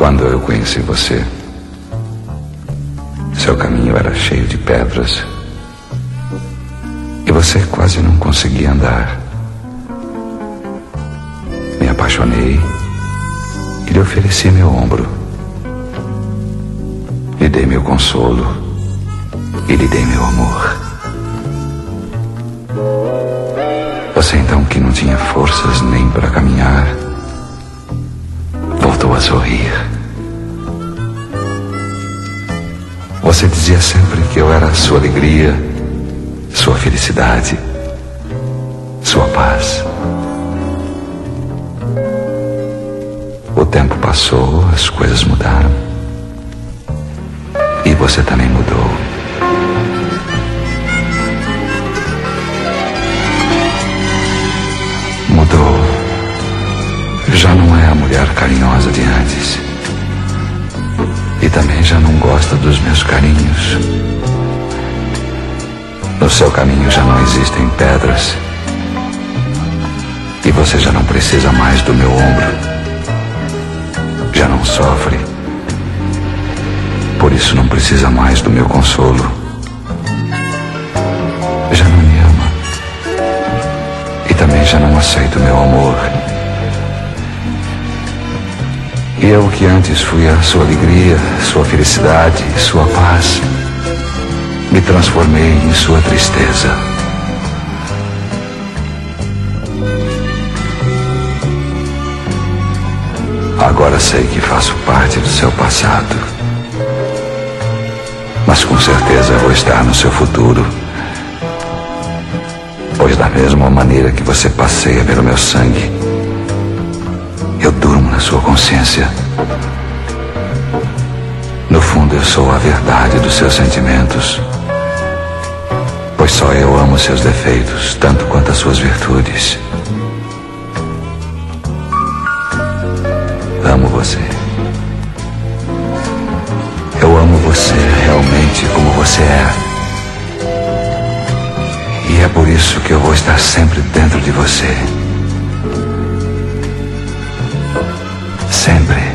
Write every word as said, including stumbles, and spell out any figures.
Quando eu conheci você, seu caminho era cheio de pedras e você quase não conseguia andar. Me apaixonei e lhe ofereci meu ombro. Lhe dei meu consolo e lhe dei meu amor. Você então, que não tinha forças nem para caminhar, voltou a sorrir. Você dizia sempre que eu era sua alegria, sua felicidade, sua paz. O tempo passou, as coisas mudaram. E você também mudou. Mudou. Já não é a mulher carinhosa de antes. E também já não gosta dos meus carinhos. No seu caminho já não existem pedras. E você já não precisa mais do meu ombro. Já não sofre. Por isso não precisa mais do meu consolo. Já não me ama. E também já não aceita o meu amor. E eu, que antes fui a sua alegria, sua felicidade, sua paz, me transformei em sua tristeza. Agora sei que faço parte do seu passado, mas com certeza vou estar no seu futuro, pois da mesma maneira que você passeia pelo meu sangue, eu durmo na sua consciência. No fundo eu sou a verdade dos seus sentimentos, pois só eu amo seus defeitos tanto quanto as suas virtudes. Amo você. Eu amo você realmente como você é. E é por isso que eu vou estar sempre dentro de você. Sempre.